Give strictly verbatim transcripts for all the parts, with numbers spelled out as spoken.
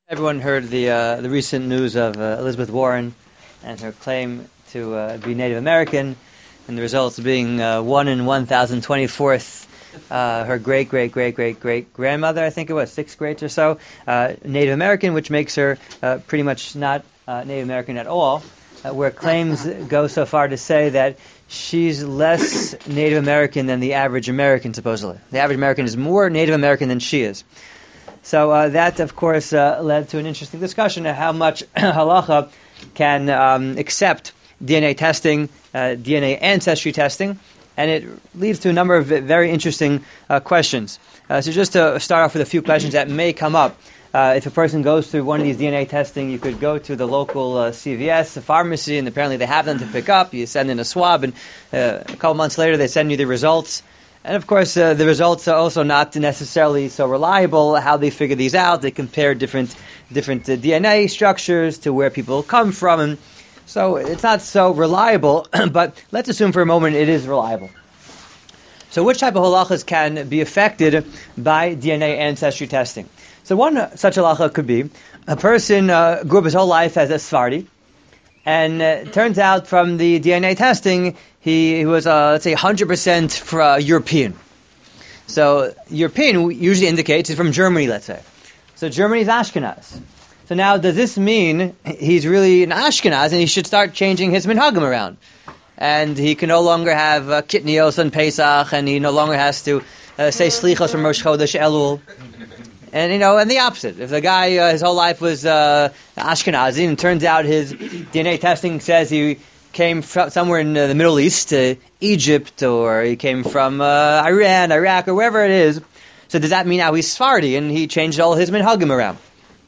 Everyone heard the uh, the recent news of uh, Elizabeth Warren and her claim to uh, be Native American, and the results being uh, one in one thousand twenty-fourth. Uh, her great great great great great grandmother, I think it was sixth grade or so, uh, Native American, which makes her uh, pretty much not uh, Native American at all. Uh, where claims go so far to say that she's less Native American than the average American, supposedly. The average American is more Native American than she is. So uh, that, of course, uh, led to an interesting discussion of how much halacha can um, accept D N A testing, uh, D N A ancestry testing, and it leads to a number of very interesting uh, questions. Uh, so just to start off with a few questions that may come up. Uh, if a person goes through one of these D N A testing, you could go to the local uh, C V S, a pharmacy, and apparently they have them to pick up. You send in a swab, and uh, a couple months later they send you the results. And of course, uh, the results are also not necessarily so reliable. How they figure these out, they compare different different uh, D N A structures to where people come from, and so it's not so reliable. But let's assume for a moment it is reliable. So which type of halachas can be affected by D N A ancestry testing? So one uh, such halacha could be a person uh, grew up his whole life as a Sephardi, and uh, turns out from the D N A testing he, he was, uh, let's say, one hundred percent for, uh, European. So European usually indicates he's from Germany, let's say. So Germany's Ashkenaz. So now does this mean he's really an Ashkenaz and he should start changing his minhagim around? And he can no longer have uh, kitnios on Pesach, and he no longer has to uh, say slichos from Rosh Chodesh Elul. And, you know, and the opposite. If the guy, uh, his whole life was uh, Ashkenazi, and it turns out his D N A testing says he came from somewhere in uh, the Middle East, uh, Egypt, or he came from uh, Iran, Iraq, or wherever it is. So does that mean now he's Sephardi, and he changed all his minhagim around?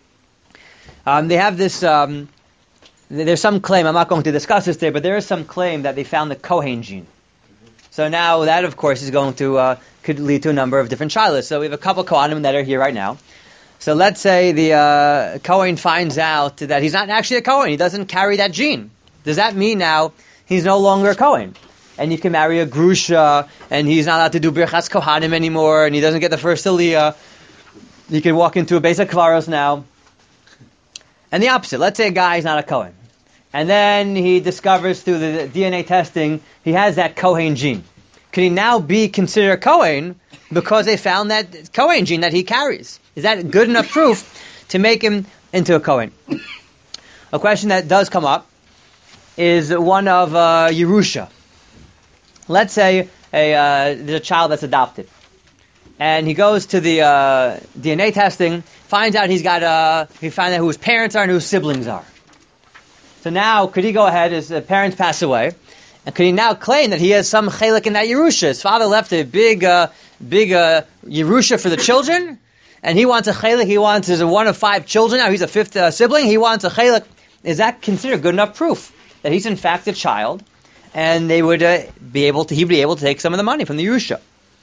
Um, they have this, um, there's some claim, I'm not going to discuss this today, but there is some claim that they found the Kohen gene. So now that, of course, is going to uh, could lead to a number of different shilas. So we have a couple Kohanim that are here right now. So let's say the uh, Kohen finds out that he's not actually a Kohen. He doesn't carry that gene. Does that mean now he's no longer a Kohen? And you can marry a Grusha, and he's not allowed to do Birchas Kohanim anymore, and he doesn't get the first Aliyah. You can walk into a Beis HaKvaros now. And the opposite. Let's say a guy is not a Kohen. And then he discovers through the D N A testing he has that Kohen gene. Could he now be considered a Kohen because they found that Kohen gene that he carries? Is that good enough proof to make him into a Kohen? A question that does come up is one of uh, Yerusha. Let's say a, uh, there's a child that's adopted. And he goes to the uh, D N A testing, finds out he's got, uh, he finds out who his parents are and who his siblings are. So now, could he go ahead, his uh, parents pass away, and could he now claim that he has some chelik in that Yerusha? His father left a big, uh, big uh, Yerusha for the children, and he wants a chelik, he wants, he's one of five children now, he's a fifth uh, sibling, he wants a chelik. Is that considered good enough proof that he's in fact a child, and they would uh, be able to, he'd be able to take some of the money from the Yerusha?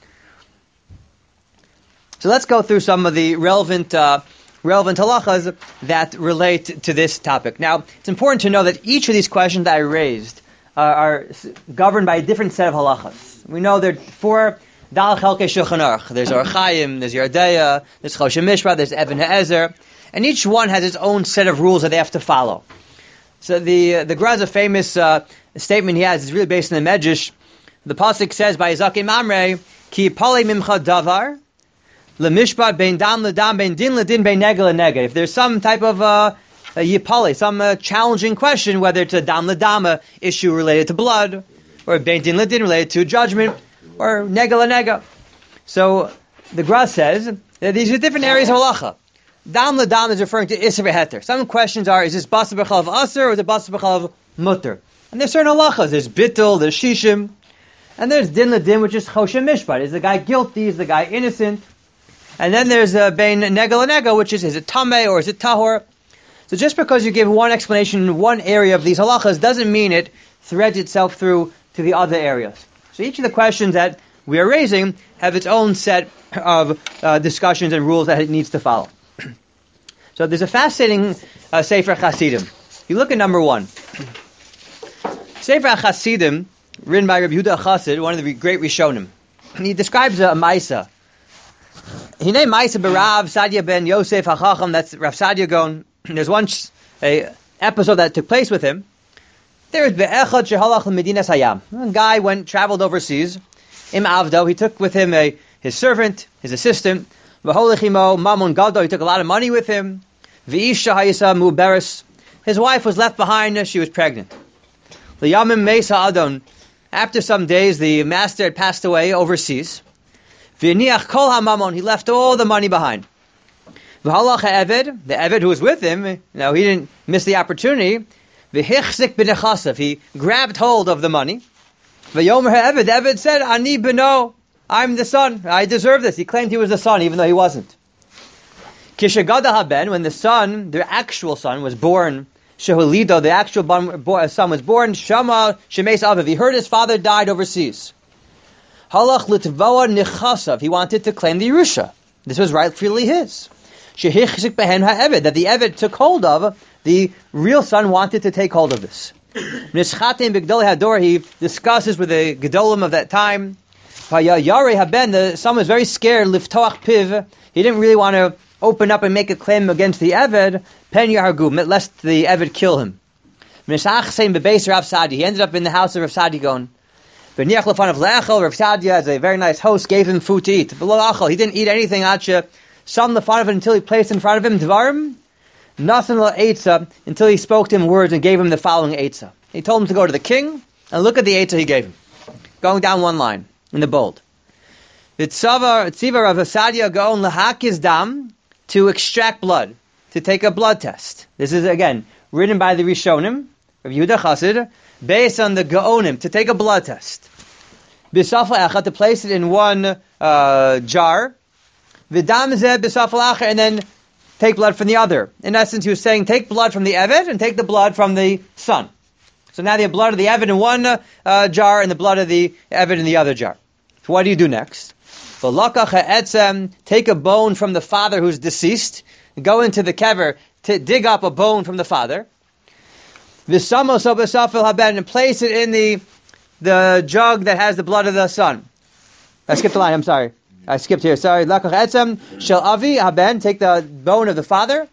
So let's go through some of the relevant uh, relevant halachas that relate to this topic. Now, it's important to know that each of these questions that I raised uh, are governed by a different set of halachas. We know there are four Dal Chelkei Shulchan Aruch. There's Or Chaim, there's Yardeya, there's Choshen Mishpat, there's Even HaEzer, and each one has its own set of rules that they have to follow. So the uh, the Gra is a famous uh, statement he has. It's really based in the Medrash. The pasuk says by Zaken Mamre, Ki Yipalei Mimcha Davar, Lemishpat bein dam ledam bein din ledin bein negel leneged. If there's some type of uh, yipali, some uh, challenging question, whether it's a dam ledam issue related to blood, or bein din ledin related to judgment, or negel leneged. So the Gra says that these are different areas of halacha. Dam ledam is referring to iser v'heter. Some questions are: is this basar b'chalav aser or is it basar b'chalav mutter? And there's certain halachas. There's bittul, there's shishim, and there's din ledin, which is choshen mishpat. Is the guy guilty? Is the guy innocent? And then there's uh, bein negel lenegel, which is, is it tameh or is it tahor? So just because you give one explanation in one area of these halachas doesn't mean it threads itself through to the other areas. So each of the questions that we are raising have its own set of uh, discussions and rules that it needs to follow. So there's a fascinating uh, Sefer Chasidim. You look at number one. Sefer Chasidim, written by Rabbi Yehuda Chassid, one of the great Rishonim. And he describes a, a Maisa Hinei Ma'aseh b'Rav Sadia ben Yosef HaChacham. That's Rav Sadia Gaon. There's one a episode that took place with him. There is be'echad shehalach l'medinas hayam. A guy went traveled overseas. Im avdo. He took with him a his servant, his assistant. V'holechimo mamun gado. He took a lot of money with him. V'isha hayisa muberes. His wife was left behind. She was pregnant. L'yamim meisa adon. After some days, the master had passed away overseas. V'niach kol hamamon. He left all the money behind. V'halach ha'eved. The eved who was with him, now he didn't miss the opportunity. V'hichzik b'nechasav. He grabbed hold of the money. V'yomer ha'eved. The eved said, Ani b'no. I'm the son. I deserve this. He claimed he was the son, even though he wasn't. Kishagada haben. When the son, the actual son, was born, Shehulido, the actual son was born, Shama Shemes Aviv. He heard his father died overseas. Halach litvoa nechasav. He wanted to claim the Yerusha. This was rightfully his. Shehichzik behen ha'eved. That the Eved took hold of. The real son wanted to take hold of this. Nischatim b'gdolei hador. He discusses with the gedolim of that time. Yare haben. The son was very scared. Liftoach piv. He didn't really want to open up and make a claim against the Eved. Pen yahargu, lest the Eved kill him. He ended up in the house of Rav Sadi Gaon. Rav Sadia, as a very nice host, gave him food to eat. He didn't eat anything until he placed in front of him dvarim, nothing eitzah, until he spoke to him words and gave him the following eitzah. He told him to go to the king, and look at the eitzah he gave him. Going down one line, in the bold. Tzivah Rav Sadia Gaon lahakiz dam, to extract blood, to take a blood test. This is, again, written by the Rishonim, of Yehuda Chassid, based on the Gaonim, to take a blood test. B'safal echad, to place it in one uh, jar. V'dam zeh b'safal acher, and then take blood from the other. In essence, he was saying, take blood from the Eved, and take the blood from the son. So now they have blood of the Eved in one uh, jar, and the blood of the Eved in the other jar. So what do you do next? Take a bone from the father who's deceased, go into the kever to dig up a bone from the father, and place it in the the jug that has the blood of the son. I skipped the line, I'm sorry. I skipped here, sorry. Shel avi haben, take the bone of the father,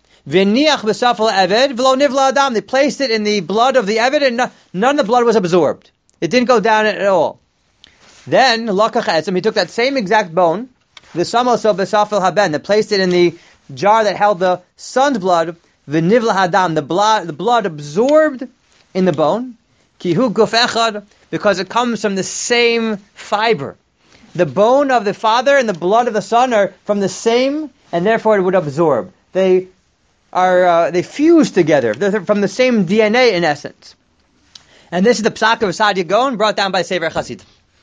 they placed it in the blood of the Eved, and none of the blood was absorbed. It didn't go down at all. Then, he took that same exact bone, the samoso besafel haben, that placed it in the jar that held the son's blood, v'nivla hadam, the blood, the blood absorbed in the bone, kihu guf echad, because it comes from the same fiber. The bone of the father and the blood of the son are from the same, and therefore it would absorb. They are, uh, they fuse together. They're from the same D N A in essence. And this is the psak of Sadia Gaon, brought down by Sefer Chasid.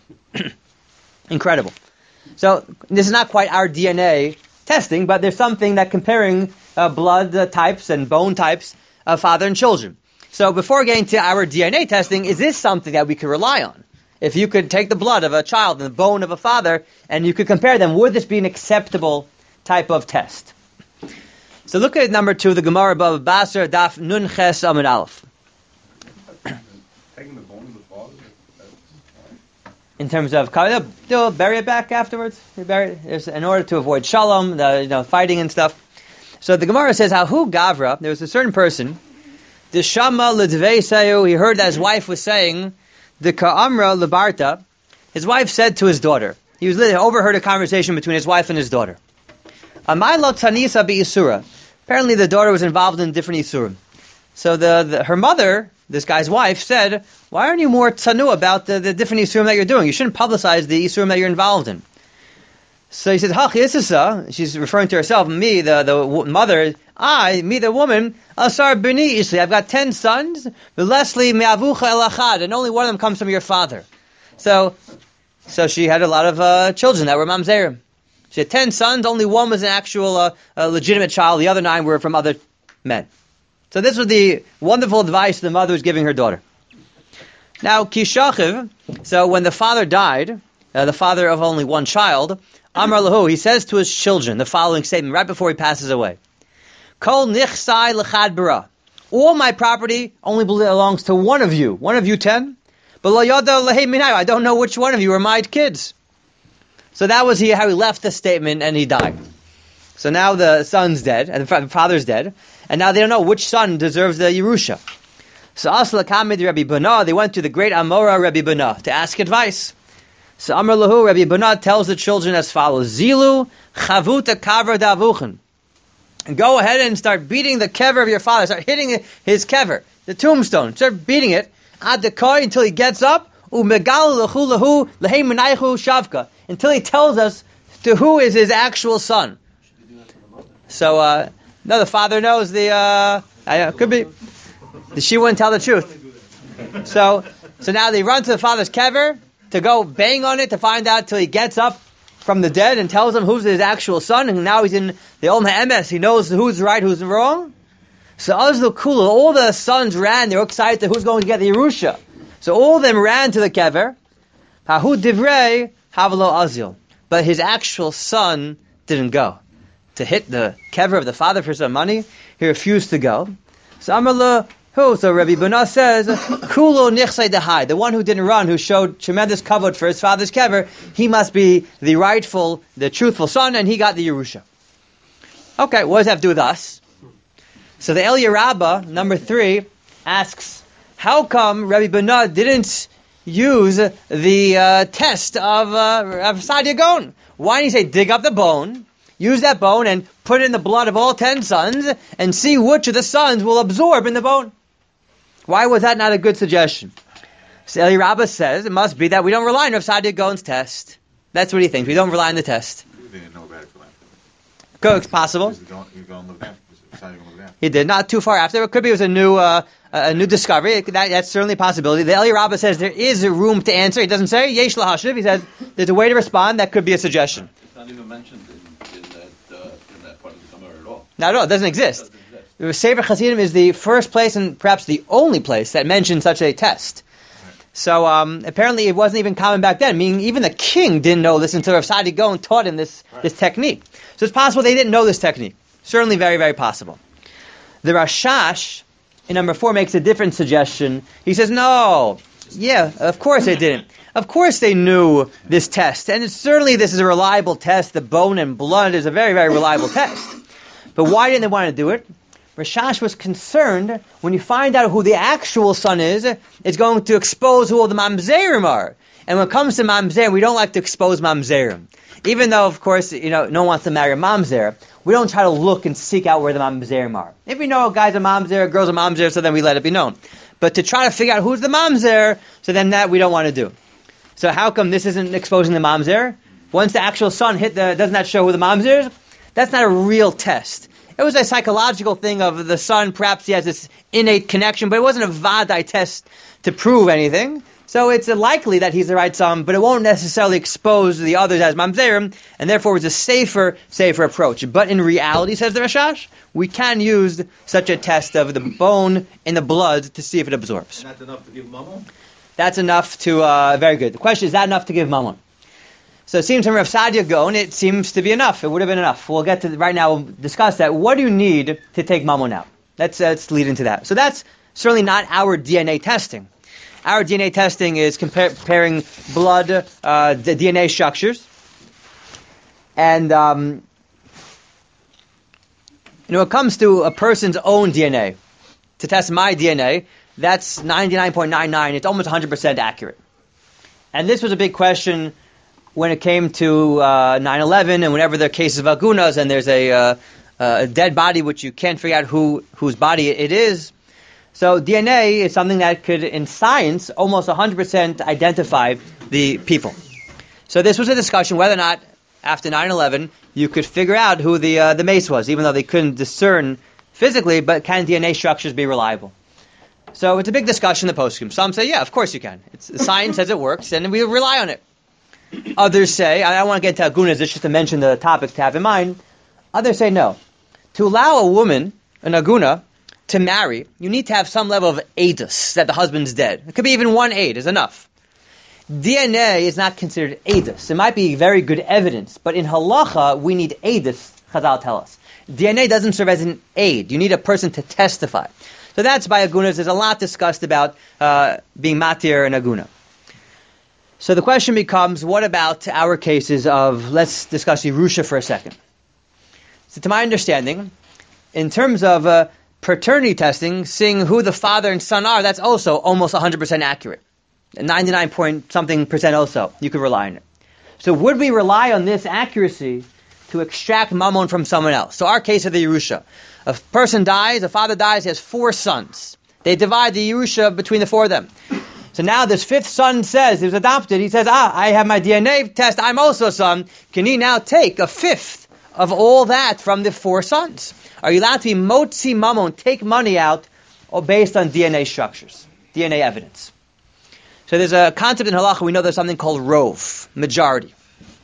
Incredible. So this is not quite our D N A testing, but there's something that comparing uh, blood uh, types and bone types of father and children. So before getting to our D N A testing, is this something that we could rely on? If you could take the blood of a child and the bone of a father, and you could compare them, would this be an acceptable type of test? So look at number two, the Gemara Bava Basra, Daf Nun Ches Amud Aleph. Taking the bone of the father? In terms of, they'll bury it back afterwards. They bury it in order to avoid shalom, the, you know, fighting and stuff. So the Gemara says, "Hahu Gavra." There was a certain person, the Shama Ledvei Sayu. He heard that his wife was saying, "The Ka'amra Lebarta." His wife said to his daughter. He was overheard a conversation between his wife and his daughter. Amay lo tanisa bi isura. Apparently, the daughter was involved in different isurim. So the, the her mother, this guy's wife, said, "Why aren't you more tzanu about the, the different isurim that you're doing? You shouldn't publicize the isurim that you're involved in." So he said, "Hach yisisa." She's referring to herself. Me, the the mother, I, me, the woman, asar b'ni isli. I've got ten sons. V'lesli me'avucha elachad, and only one of them comes from your father. So, so she had a lot of uh, children that were mamzerim. She had ten sons. Only one was an actual uh, uh, legitimate child. The other nine were from other men. So this was the wonderful advice the mother was giving her daughter. Now, Kishachiv, so when the father died, uh, the father of only one child, Amar Lahu, he says to his children the following statement right before he passes away. Kol nichsai l'chad bara. All my property only belongs to one of you. One of you ten. But lo yada lehei minai. I don't know which one of you are my kids. So that was he, how he left the statement and he died. So now the son's dead, and the father's dead, and now they don't know which son deserves the Yerusha. So Asla Kamid Rabbi Bana, they went to the great Amora Rabbi Bana to ask advice. So Amar Lahu, Rabbi Bana tells the children as follows: Zilu chavuta kaver davuchen. Go ahead and start beating the kever of your father. Start hitting his kever, the tombstone. Start beating it ad dekoy until he gets up. Umegal lahu lahu lehei menaychu shavka, until he tells us to who is his actual son. So uh, no, the father knows the. Uh, uh, could be. She wouldn't tell the truth. So, so now they run to the father's kever to go bang on it to find out till he gets up from the dead and tells him who's his actual son. And now he's in the Olam HaEmes. He knows who's right, who's wrong. So Azlu Kula, all the sons ran. They were excited to who's going to get the Yerusha. So all of them ran to the kever. Hahu divrei havlo azil. But his actual son didn't go to hit the kever of the father for some money. He refused to go. So Amar who? So Rabbi Bana says, Kulo nichsei dehai, the one who didn't run, who showed tremendous kavod for his father's kever, he must be the rightful, the truthful son, and he got the Yerusha. Okay, what does that have to do with us? So the Eliyah Rabbah, number three, asks, how come Rabbi Bana didn't use the uh, test of, uh, of Sadia Gaon? Why didn't he say, dig up the bone, use that bone and put it in the blood of all ten sons and see which of the sons will absorb in the bone? Why was that not a good suggestion? So Eli Rabbah says it must be that we don't rely on Rav Sadia Gaon's test. That's what he thinks. We don't rely on the test. They didn't know about it. Go, it's possible. He did, not too far after. It could be it was a new uh, a new discovery. That, that's certainly a possibility. The Eli Rabbah says there is a room to answer. He doesn't say Yesh Lahashiv. He says there's a way to respond. That could be a suggestion. It's not even mentioned in, in, that, uh, in that part of the Gemara at all. Not at all. It doesn't exist. It doesn't exist. The Sefer Chassidim is the first place and perhaps the only place that mentions such a test. So um, apparently it wasn't even common back then, meaning even the king didn't know this until Rav Sadia Gaon taught him this, right. this technique. So it's possible they didn't know this technique. Certainly very, very possible. The Rashash, in number four, makes a different suggestion. He says, no, yeah, of course they didn't. Of course they knew this test. And it's, certainly this is a reliable test. The bone and blood is a very, very reliable test. But why didn't they want to do it? Rashash was concerned when you find out who the actual son is, it's going to expose who all the mamzerim are. And when it comes to mamzerim, we don't like to expose mamzerim. Even though, of course, you know, no one wants to marry a mamzer, we don't try to look and seek out where the mamzerim are. If we know a guy's a mamzer, a girl's a mamzer, so then we let it be known. But to try to figure out who's the mamzer, so then that we don't want to do. So how come this isn't exposing the mamzer? Once the actual son hit the, doesn't that show who the mamzer is? That's not a real test. It was a psychological thing of the son, perhaps he has this innate connection, but it wasn't a vadai test to prove anything. So it's likely that he's the right son, but it won't necessarily expose the others as mamzerim, and therefore it's a safer, safer approach. But in reality, says the Rashash, we can use such a test of the bone in the blood to see if it absorbs. And that's enough to give mammon? That's enough to, uh, very good. The question is, is that enough to give mammon? So it seems from Rav Sadia Gaon, it seems to be enough. It would have been enough. We'll get to, right now, we'll discuss that. What do you need to take mammon out? Let's, uh, let's lead into that. So that's certainly not our D N A testing. Our D N A testing is compar- comparing blood, uh, the D N A structures. And, um, you know, when it comes to a person's own D N A, to test my D N A, that's ninety-nine point nine nine. It's almost one hundred percent accurate. And this was a big question when it came to uh, nine eleven, and whenever there are cases of agunas and there's a, uh, a dead body which you can't figure out who whose body it is. So D N A is something that could, in science, almost one hundred percent identify the people. So this was a discussion whether or not, after nine eleven, you could figure out who the uh, the mace was, even though they couldn't discern physically, but can D N A structures be reliable? So it's a big discussion in the postscript. Some say, yeah, of course you can. It's, science says it works, and we rely on it. Others say, I don't want to get into agunas, it's just to mention the topic to have in mind. Others say no. To allow a woman, an aguna, to marry, you need to have some level of edus, that the husband's dead. It could be even one aid is enough. D N A is not considered edus. It might be very good evidence, but in halacha, we need edus, Chazal tell us. D N A doesn't serve as an aid. You need a person to testify. So that's by agunas. There's a lot discussed about uh, being matir and aguna. So the question becomes, what about our cases of, let's discuss Yerusha for a second. So to my understanding, in terms of uh, paternity testing, seeing who the father and son are, that's also almost one hundred percent accurate. ninety-nine point something percent also, you could rely on it. So would we rely on this accuracy to extract mammon from someone else? So our case of the Yerusha. A person dies, a father dies, he has four sons. They divide the Yerusha between the four of them. So now this fifth son says, he was adopted, he says, ah, I have my D N A test, I'm also a son. Can he now take a fifth of all that from the four sons? Are you allowed to be motzi mammon, take money out, or based on D N A structures, D N A evidence? So there's a concept in halacha, we know there's something called rov, majority.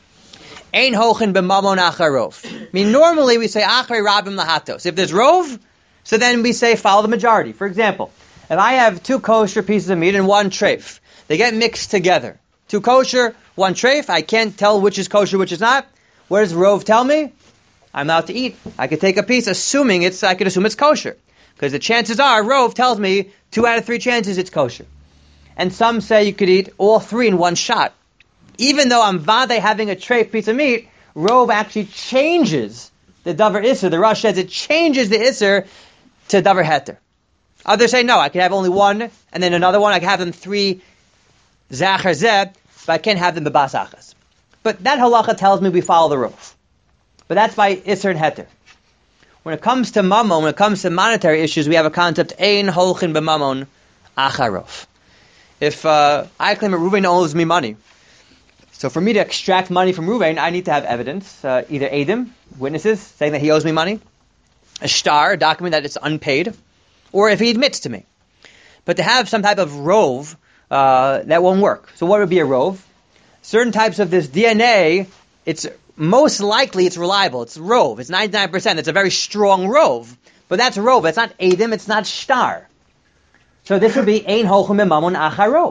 Ein hochen b'mamon achar rov. I mean, normally we say acharei rabim lahatos. If there's rov, so then we say follow the majority. For example, if I have two kosher pieces of meat and one treif, they get mixed together. Two kosher, one treif, I can't tell which is kosher, which is not. What does rov tell me? I'm allowed to eat. I could take a piece, assuming it's, I could assume it's kosher. Because the chances are, rov tells me two out of three chances it's kosher. And some say you could eat all three in one shot. Even though I'm vade having a treif piece of meat, rov actually changes the davar isser. The Rosh says it changes the isser to davar heter. Others say no, I can have only one, and then another one, I can have them three zachar zeh, but I can't have them bebas achas. But that halacha tells me we follow the rov. But that's by isser and heter. When it comes to mammon, when it comes to monetary issues, we have a concept, ein holchin b'mammon acharov. If uh, I claim that Reuven owes me money, so for me to extract money from Reuven, I need to have evidence, uh, either edim, witnesses, saying that he owes me money, a shtar, a document that it's unpaid, or if he admits to me. But to have some type of rov, uh, that won't work. So what would be a rov? Certain types of this D N A, it's most likely it's reliable. It's rov. It's ninety-nine percent. It's a very strong rov. But that's rov. It's not edim. It's not shtar. So this would be ein holchem b'mamon achar rov.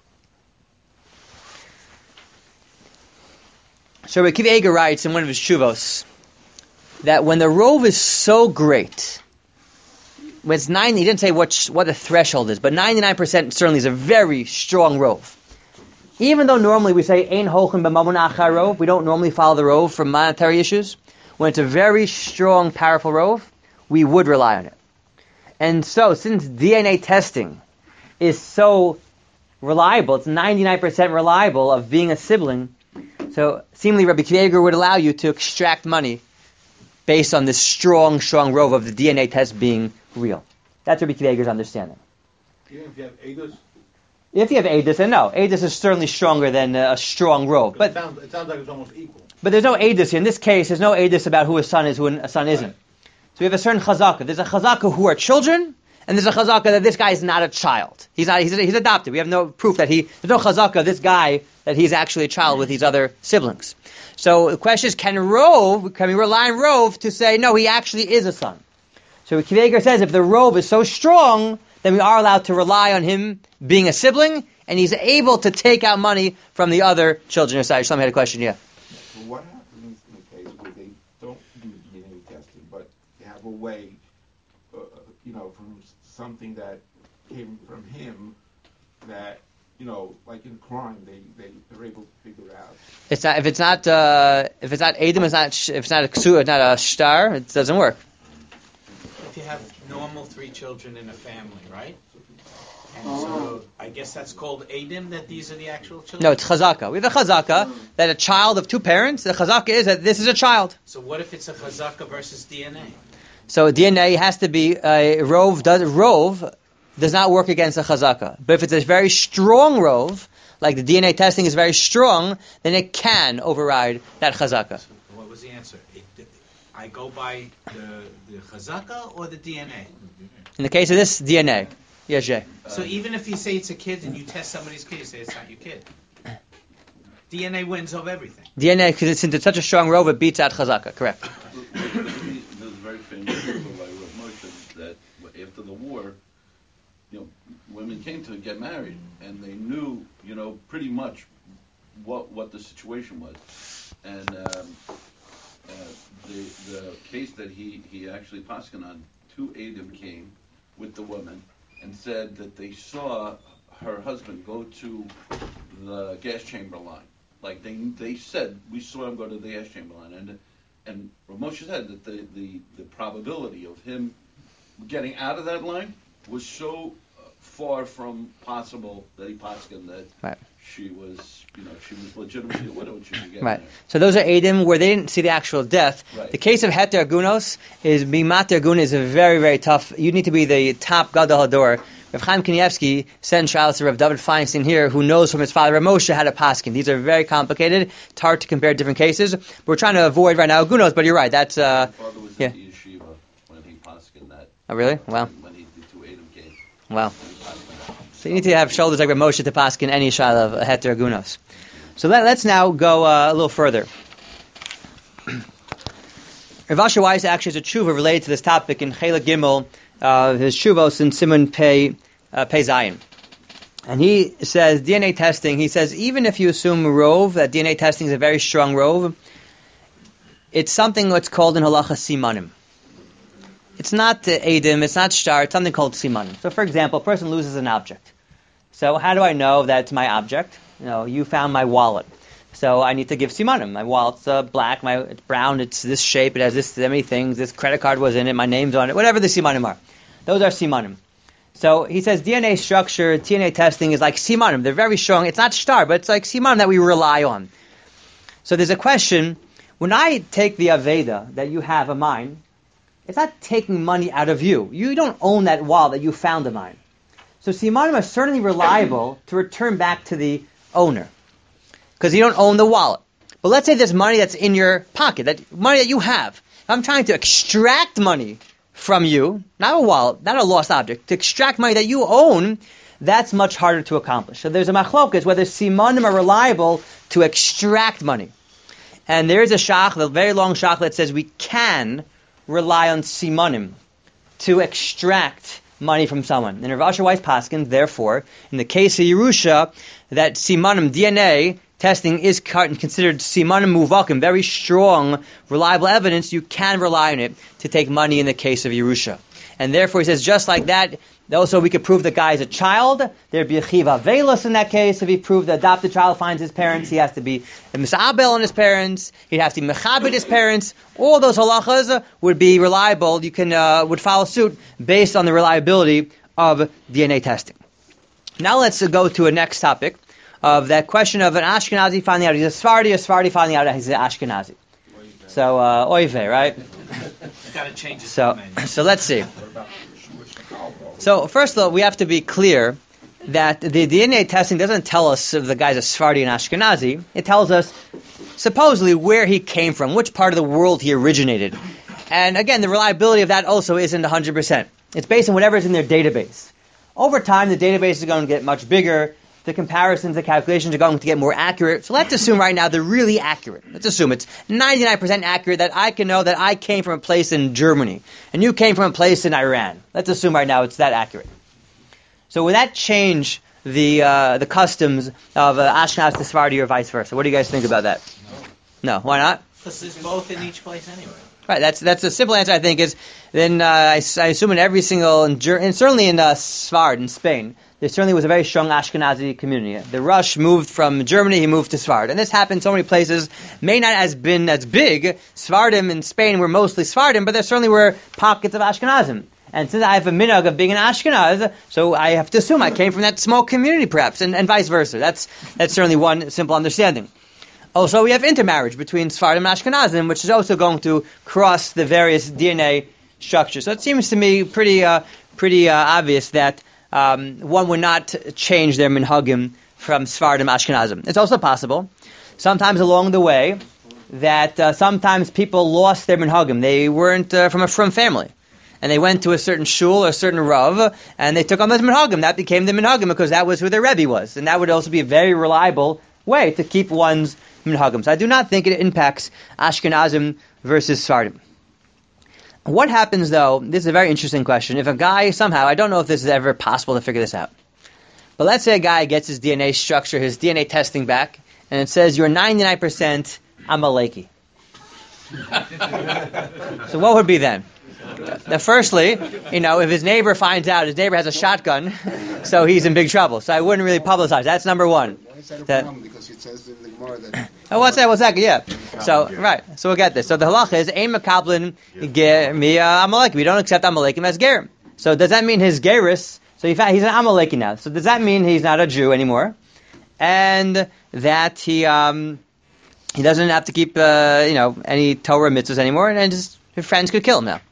So Rabbi Akiva Eiger writes in one of his shuvos that when the rov is so great, when it's ninety, he didn't say what what the threshold is, but ninety-nine percent certainly is a very strong rov. Even though normally we say ein holchem b'mamon achar rov, we don't normally follow the rov for monetary issues. When it's a very strong, powerful rov, we would rely on it. And so, since D N A testing is so reliable, it's ninety-nine percent reliable of being a sibling, so seemingly Rabbi Akiva Eiger would allow you to extract money based on this strong, strong rov of the D N A test being real. That's Rabbi Akiva Eiger's understanding. Even if you have edus? If you have edus, and no, edus is certainly stronger than a strong rov. But it sounds, it sounds like it's almost equal. But there's no edus here. In this case, there's no edus about who a son is, who a son isn't. So we have a certain chazaka. There's a chazaka who are children, and there's a chazaka that this guy is not a child. He's not. He's, he's adopted. We have no proof that he. There's no chazaka this guy that he's actually a child with these other siblings. So the question is, can rov? Can we rely on rov to say no? He actually is a son. So Akiva Eiger says if the rov is so strong, then we are allowed to rely on him being a sibling, and he's able to take out money from the other children aside. Someone had a question, yeah. So what happens in the case where they don't do D N A testing, but they have a way, uh, you know, from something that came from him that, you know, like in crime, they, they, they're able to figure out. It's not, if it's not, uh, if it's not Edim, it's not, if it's not a ksu, it's not a shtar, it doesn't work. If you have normal three children in a family, right? And so I guess that's called Edim, that these are the actual children? No, it's chazaka. We have a chazaka that a child of two parents, the chazaka is that this is a child. So what if it's a chazaka versus D N A? So D N A has to be, a uh, rov does, rov does not work against a chazaka. But if it's a very strong rov, like the D N A testing is very strong, then it can override that chazaka. So what was the answer? It, I go by the, the chazaka or the D N A? In the case of this, D N A. Yes, Jay. So even if you say it's a kid and you test somebody's kid, you say it's not your kid. D N A wins over everything. D N A, because since it's such a strong rov, it beats out chazaka. Correct. There's a very famous article by Rav Moshe that after the war, you know, women came to get married, and they knew, you know, pretty much what what the situation was. And um, uh, the the case that he, he actually paskin on, two Adam came with the woman and said that they saw her husband go to the gas chamber line. Like they they said, we saw him go to the gas chamber line, and and Rav Moshe said that the, the, the probability of him getting out of that line was so uh, far from possible that he paskin that right. she was, you know, she was legitimately a widow and she could get Right. married. So those are Eidim where they didn't see the actual death. Right. The case of Heter Agunos is Bimat Agun is a very, very tough. You need to be the top Gadol Hador. Rav Chaim Kanievsky sent trials to Rav David Feinstein here, who knows from his father Rav Moshe how to paskin. These are very complicated. It's hard to compare different cases. But we're trying to avoid right now Agunos, but you're right. That's uh, My father was yeah. at the yeshiva when he paskin that. Oh, really? Wow. When he did two Eidim case. Wow. When he paskin that. So you need to have shoulders like Rav Moshe to paskin any shayla of Heter Agunos. So let, let's now go uh, a little further. Rav Asher Weiss actually has a tshuva related to this topic in Chela Gimel, uh, his tshuvos in Simon Pei, uh, Pei Zayin. And he says, D N A testing, he says, even if you assume rove, that D N A testing is a very strong rove, it's something what's called in halacha simanim. It's not uh, edim, it's not shtar, it's something called simanim. So for example, a person loses an object. So how do I know that it's my object? You know, you found my wallet. So I need to give simanim. My wallet's uh, black, my it's brown, it's this shape, it has this many things, this credit card was in it, my name's on it, whatever the simanim are. Those are simanim. So he says D N A structure, D N A testing is like simanim. They're very strong. It's not shtar, but it's like simanim that we rely on. So there's a question, when I take the Aveda that you have of mine, it's not taking money out of you. You don't own that wallet that you found of mine. So simanim are certainly reliable to return back to the owner, because you don't own the wallet. But let's say there's money that's in your pocket, that money that you have. If I'm trying to extract money from you, not a wallet, not a lost object, to extract money that you own, that's much harder to accomplish. So there's a machlokas whether simanim are reliable to extract money. And there is a shach, a very long shach that says we can rely on simanim to extract money from someone. And Rav Asher Weiss paskins, therefore, in the case of Yerusha, that simanim, D N A testing is considered simanim muvakim, very strong, reliable evidence. You can rely on it to take money in the case of Yerusha. And therefore, he says, just like that, also we could prove the guy is a child. There'd be a chiva velus in that case. If he proved the adopted child finds his parents, he has to be a misabel on his parents. He'd have to be mechabed his parents. All those halachas would be reliable. You can uh, would follow suit based on the reliability of D N A testing. Now let's uh, go to a next topic of that question of an Ashkenazi finding out he's a Sephardi, a Sephardi finding out he's an Ashkenazi. So, uh, oive, right? Got to change it. So, so let's see. So, first of all, we have to be clear that the D N A testing doesn't tell us if the guy's a Sephardi and Ashkenazi. It tells us, supposedly, where he came from, which part of the world he originated. And again, the reliability of that also isn't one hundred percent. It's based on whatever's in their database. Over time, the database is going to get much bigger. The comparisons, the calculations are going to get more accurate. So let's assume right now they're really accurate. Let's assume it's ninety-nine percent accurate that I can know that I came from a place in Germany and you came from a place in Iran. Let's assume right now it's that accurate. So would that change the uh, the customs of uh, Ashkenaz to Sephardi or vice versa? What do you guys think about that? No. No. Why not? Because there's both in each place anyway. Right, that's that's a simple answer, I think, is then uh, I, I assume in every single, in, and certainly in uh, Sfard, in Spain, there certainly was a very strong Ashkenazi community. The Rush moved from Germany, he moved to Sfard. And this happened in so many places, may not have been as big. Sfardim in Spain were mostly Sfardim, but there certainly were pockets of Ashkenazim. And since I have a minhag of being an Ashkenaz, so I have to assume I came from that small community perhaps, and, and vice versa. That's that's certainly one simple understanding. Also, we have intermarriage between Sfardim and Ashkenazim, which is also going to cross the various D N A structures. So it seems to me pretty uh, pretty uh, obvious that um, one would not change their minhagim from Sfardim Ashkenazim. It's also possible, sometimes along the way, that uh, sometimes people lost their minhagim. They weren't uh, from a frum family. And they went to a certain shul or a certain rav, and they took on the minhagim. That became the minhagim because that was who their rebbe was. And that would also be a very reliable way to keep one's minhagim. So I do not think it impacts Ashkenazim versus Sfardim. What happens though, this is a very interesting question, if a guy somehow, I don't know if this is ever possible to figure this out, but let's say a guy gets his D N A structure, his D N A testing back, and it says you're ninety-nine percent Amaleki. So what would be then? Now, firstly, you know, if his neighbor finds out, his neighbor has a shotgun, so he's in big trouble. So I wouldn't really publicize. That's number one. Why is that a That- problem? Because it says in the Gemara that... Oh, what's that? What's that? Yeah. So, right. So we'll get this. So the halacha is, Ein mekablin ger mi Amalek. We don't accept Amalekim as gerim. So does that mean his geris? So he's an Amaleki now. So does that mean he's not a Jew anymore? And that he um he doesn't have to keep uh, you know any Torah mitzvahs anymore, and just his friends could kill him now.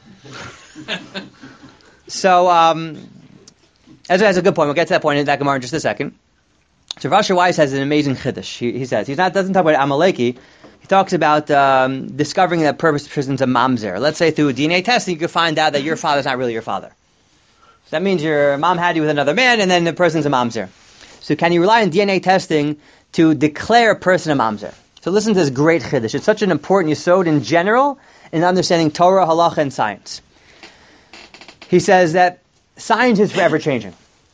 So um, Ezra has a good point. We'll get to that point in that Gemara in just a second. So Rav Asher Weiss has an amazing chiddush. He, he says he's not doesn't talk about Amaleki. He talks about um, discovering that purpose person's a mamzer. Let's say through D N A testing, you could find out that your father's not really your father. So that means your mom had you with another man, and then the person's a mamzer. So can you rely on D N A testing to declare a person a mamzer? So listen to this great chiddush. It's such an important yesod in general in understanding Torah, halacha, and science. He says that science is forever changing.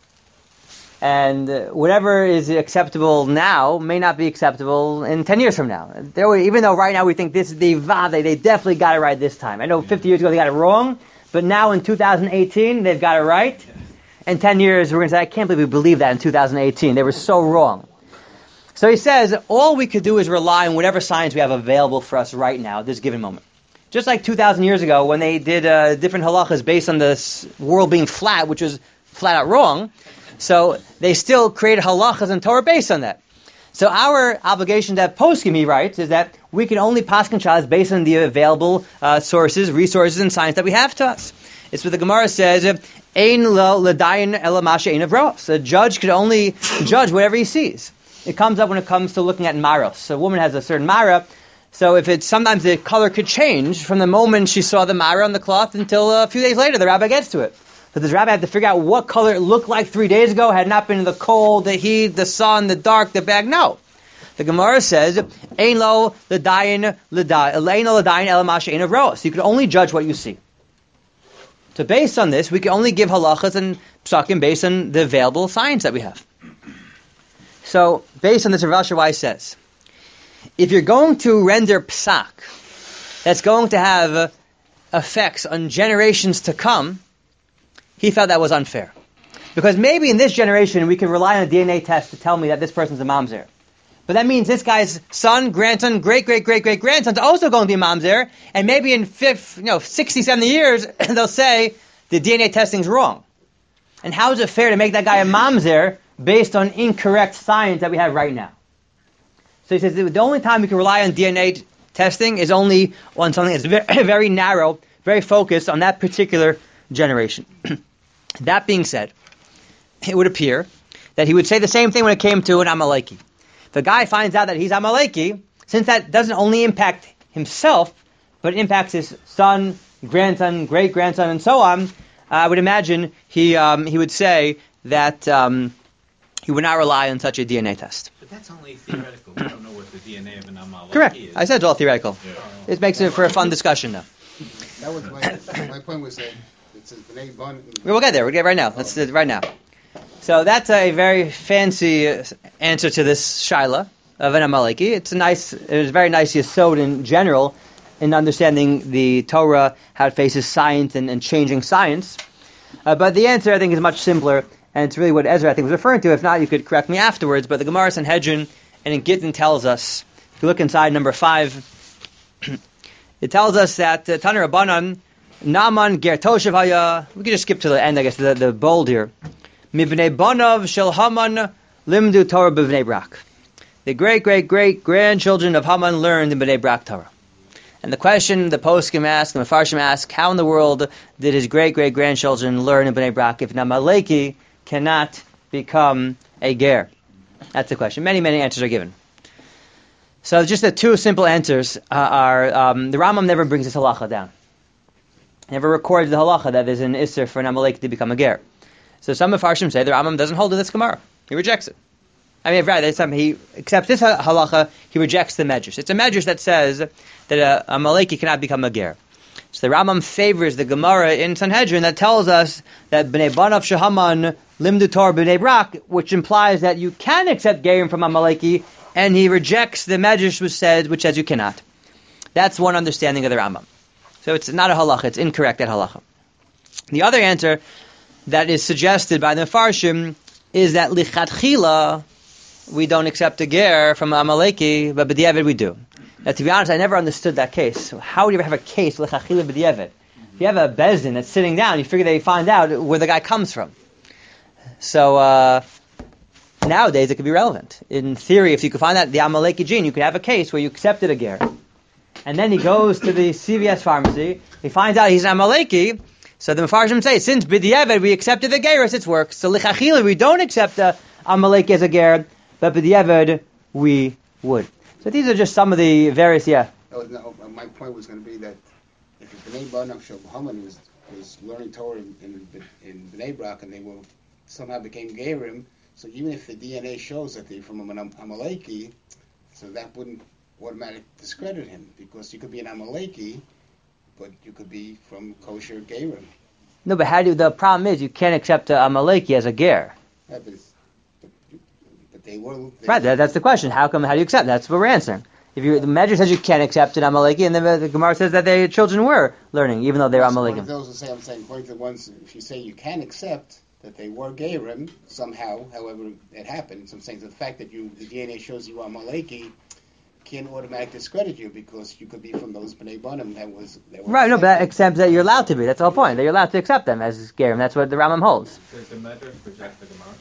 And uh, whatever is acceptable now may not be acceptable in ten years from now. There were, even though right now we think this is the Vade, they definitely got it right this time. I know fifty years ago they got it wrong, but now in two thousand eighteen they've got it right. In ten years we're going to say, I can't believe we believed that in two thousand eighteen. They were so wrong. So he says, all we could do is rely on whatever science we have available for us right now at this given moment. Just like two thousand years ago when they did uh, different halachas based on the world being flat, which was flat out wrong. So they still created halachas and Torah based on that. So our obligation that poskim, he writes, is that we can only paskin shas based on the available uh, sources, resources, and science that we have to us. It's what the Gemara says, Ein lo l'dayin ela masha ein avros. A judge can only judge whatever he sees. It comes up when it comes to looking at maros. So a woman has a certain mara, so if it's sometimes the color could change from the moment she saw the mara on the cloth until a few days later the rabbi gets to it. So does the rabbi have to figure out what color it looked like three days ago, had not been the cold, the heat, the sun, the dark, the bag? No. The Gemara says, Ein lo l'dayin l'dayin ela masha ein avros. You can only judge what you see. So based on this, we can only give halachas and psakim based on the available science that we have. So based on this, Rav Asher Weiss says, if you're going to render psak that's going to have effects on generations to come, he felt that was unfair. Because maybe in this generation we can rely on a D N A test to tell me that this person's a mamzer. But that means this guy's son, grandson, great, great, great, great grandson's also going to be a mamzer, and maybe in fifth, you know, sixty, seventy years they'll say the D N A testing's wrong. And how is it fair to make that guy a mamzer based on incorrect science that we have right now? So he says the only time we can rely on D N A testing is only on something that's very, very narrow, very focused on that particular generation. That being said, it would appear that he would say the same thing when it came to an Amaleki. If a guy finds out that he's Amaleki, since that doesn't only impact himself, but it impacts his son, grandson, great-grandson, and so on, uh, I would imagine he um, he would say that um, he would not rely on such a D N A test. But that's only theoretical. We don't know what the D N A of an Amaleki Correct. is. I said it's all theoretical. Yeah. It makes it for a fun discussion, though. That was my, my point was saying, it says B'nai Ban... We'll get there. We'll get right now. Let's do it right now. So that's a very fancy answer to this shaila of an Amaleki. It's a nice, it's a very nice yesod in general in understanding the Torah, how it faces science and, and changing science. Uh, but the answer, I think, is much simpler, and it's really what Ezra, I think, was referring to. If not, you could correct me afterwards. But the Gemara Sanhedrin and in Gittin tells us, if you look inside number five, it tells us that uh, Tanur Rabbanan, Naaman ger toshev haya. We could just skip to the end, I guess, the, the bold here. Mibnei banav shel Haman limdu Torah b'Bnei Brak. The great, great, great grandchildren of Haman learned in Bnei Brak Torah. And the question the poskim ask, the Mefarshim ask, how in the world did his great, great grandchildren learn in Bnei Brak if an Amaleki cannot become a ger? That's the question. Many, many answers are given. So just the two simple answers uh, are, um, the Rambam never brings this halacha down. Never records the halacha that there's an isser for an Amalek to become a ger. So some Mefarshim say the Rambam doesn't hold to this Gemara. He rejects it. I mean, right, that's something he accepts this halacha, he rejects the medrash. It's a medrash that says that a, a Amaleki cannot become a ger. So the Rambam favors the Gemara in Sanhedrin that tells us that Bnei Banav Shehaman Limdu Torah Bnei Brak, which implies that you can accept gerim from Amaleki, and he rejects the medrash which says which says you cannot. That's one understanding of the Rambam. So it's not a halacha, it's incorrect at halacha. The other answer that is suggested by the Mefarshim is that lichatchila, we don't accept a ger from Amaleki, but b'diavad we do. Now, to be honest, I never understood that case. So how would you ever have a case lichatchila b'diavad? If you have a bezdin that's sitting down, you figure they find out where the guy comes from. So uh, nowadays it could be relevant. In theory, if you could find out the Amaleki gene, you could have a case where you accepted a ger. And then he goes to the C V S pharmacy, he finds out he's an Amaleki, so the Mefarshim say, since b'diavad we accepted the gerus, it's works. So lichachila, we don't accept the Amaleki as a ger, but b'diavad we would. So these are just some of the various, yeah. Oh, no, my point was going to be that if Bnei Banam Shel Muhammad was was learning Torah in, in, in Bnei Brak and they were somehow became Gerim, so even if the D N A shows that they're from an Amaleki, so that wouldn't automatically discredit him, because you could be an Amaleki, but you could be from kosher Gerim. No, but how do the problem is you can't accept a Amaleki as a ger. Yeah, but, but, but they were. They Right, that, that's the question. How come? How do you accept? That's what we're answering. If you, the Medrash says you can't accept an Amaleki, and then the Gemara says that their children were learning, even though they were Amalekim. Those who say, I'm saying, according to the ones, if you say you can accept that they were Gerim somehow, however it happened, so I'm saying the fact that you the D N A shows you were Amaleki can't automatically discredit you, because you could be from those Bnei Banim that was that were Right, no, but that accepted. accepts that you're allowed to be. That's the whole point. That you're allowed to accept them as Gerim. That's what the Rambam holds. Does the Medrash reject the Gemara?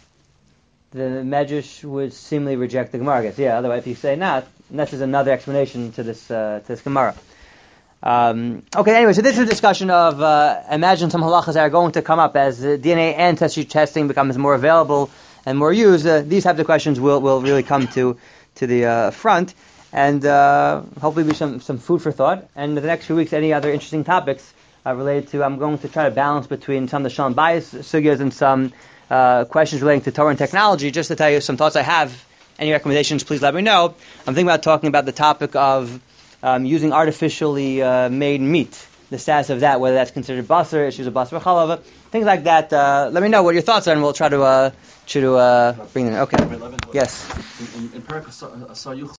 The Medrash would seemingly reject the Gemara. I guess. Yeah, otherwise if you say not, that's just another explanation to this uh, to this Gemara. Um, okay, anyway, so this is a discussion of, uh, imagine some halachas that are going to come up as uh, D N A ancestry testing becomes more available and more used. Uh, these types of questions will, will really come to to the uh, front, and uh, hopefully be some, some food for thought. And in the next few weeks, any other interesting topics uh, related to, I'm going to try to balance between some of the shalom bias sugyas and some uh, questions relating to Torah and technology. Just to tell you some thoughts I have. Any recommendations, please let me know. I'm thinking about talking about the topic of um, using artificially uh, made meat, the status of that, whether that's considered basar, issues of basar chalav, things like that. Uh, let me know what your thoughts are, and we'll try to uh, try to uh, bring them. Okay. Yes. In, in, in Parak Asar Yuchel,